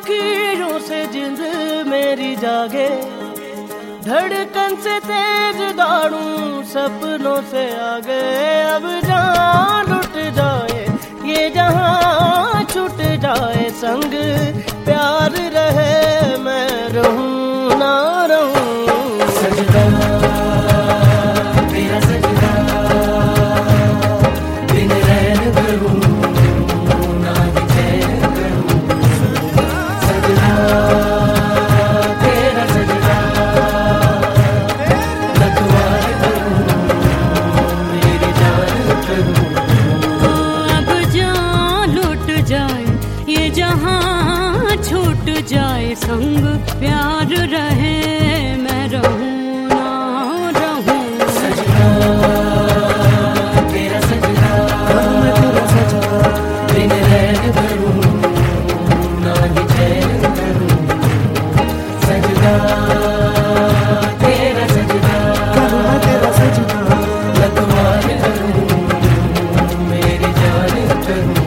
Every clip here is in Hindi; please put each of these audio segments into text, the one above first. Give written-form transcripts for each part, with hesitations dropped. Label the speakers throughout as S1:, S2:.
S1: लकीरों से जिंद मेरी जागे, धड़कन से तेज दौड़ूं सपनों से आगे। अब जान लुट जाए ये जहां छूट जाए संग प्यार रहे, मैं रहूं ना रहूं। सजदा तेरा सजदा, बिन रैन करूं ना चैन करूं। सजदा तेरा सजदा, लखवार करूं मेरी जान करूं।
S2: अब जान लुट जाए ये जहां छूट जाए संग प्यार रहे, मैं रहूं ना रहूं।
S1: सजदा तेरा सजदा, मैं तेरा सजदा, बिन रैन करूं ना चैन करूं। सजदा तेरा सजदा, मैं तेरा सजदा, लखवार करूं मेरी जान करूं।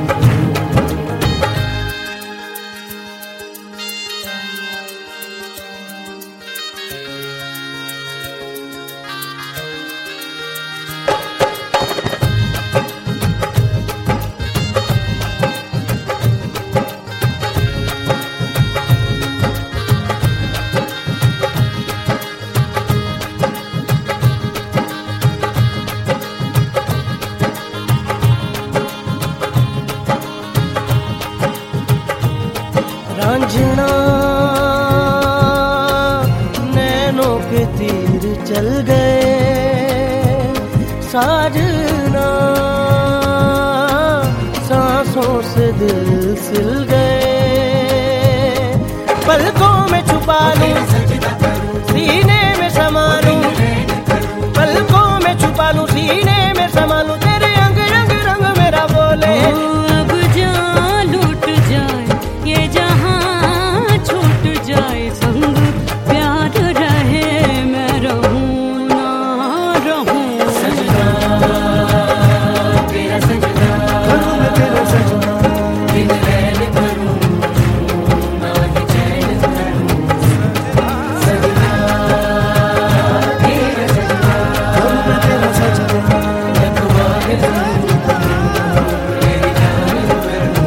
S1: रांझना नैनों के तीर चल गए, साजना सांसों से दिल सिल गए। पलकों में छुपा लूं सीने में समा लूं, पलकों में छुपा लूं सीने में समा लूं, तेरे अंग रंग रंग मेरा बोले।
S2: अब जान लुट जाए ये जहां छूट जाए संग प्यार रहे, मैं रहूं ना रहूं।
S1: सजदा तेरा सजदा, मैं तेरा सजदा, बिन रैन करूं ना चैन करूं। सजदा तेरा सजदा, मैं तेरा सजदा, लखवार करूं मेरी जान करूं।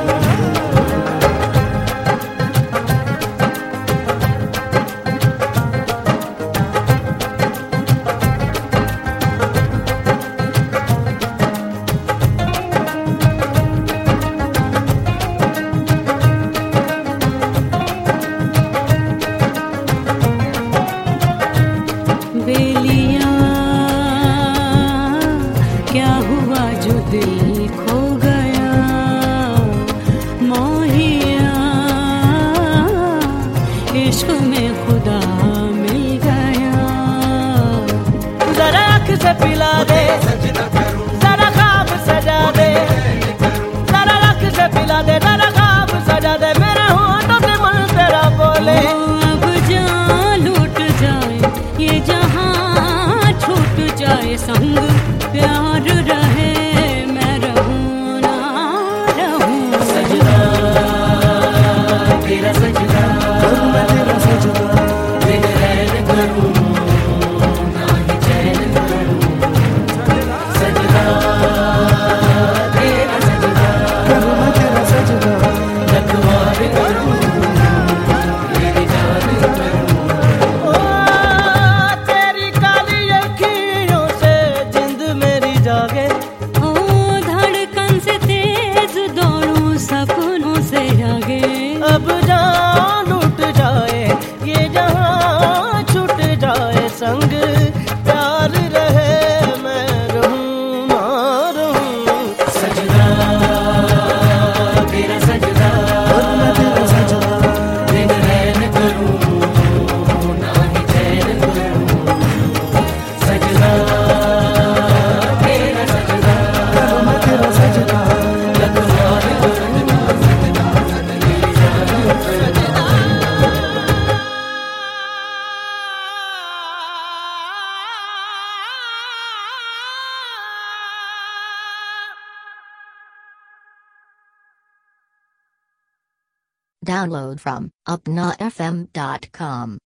S2: बेलियां क्या हुआ जो दिल खो गया, मोहिया इश्क में खुदा मिल गया।
S1: जरा आँख से पिला दे, जरा ख्वाब सजा दे, जरा आँख से पिला दे, जरा ख्वाब सजा दे, मेरे होठों से मन तेरा बोले।
S2: अब जान लुट जाए ये जहां छूट जाए संग प्यार रहे, मैं
S3: Download from upnafm.com.